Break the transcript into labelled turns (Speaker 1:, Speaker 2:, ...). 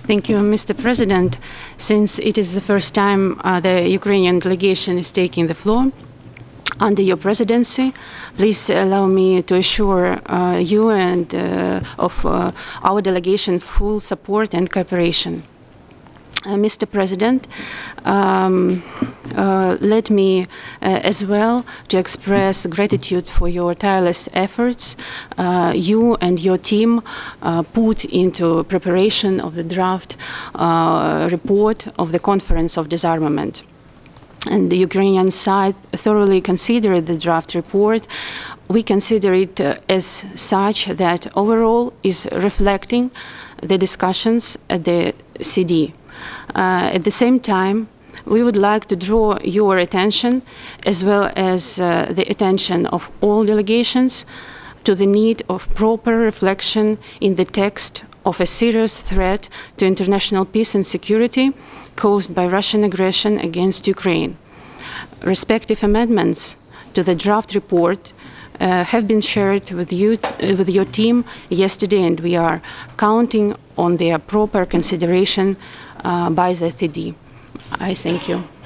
Speaker 1: Thank you, Mr. President. Since it is the first time the Ukrainian delegation is taking the floor under your presidency, please allow me to assure you and of our delegation full support and cooperation. Mr. President, let me as well to express gratitude for your tireless efforts you and your team put into preparation of the draft report of the Conference of Disarmament. And the Ukrainian side thoroughly considered the draft report. We consider it as such that overall is reflecting the discussions at the CD. At the same time, we would like to draw your attention, as well as the attention of all delegations, to the need of proper reflection in the text of a serious threat to international peace and security caused by Russian aggression against Ukraine. Respective amendments to the draft report have been shared with you, with your team yesterday, and we are counting on their proper consideration by the TD. I thank you.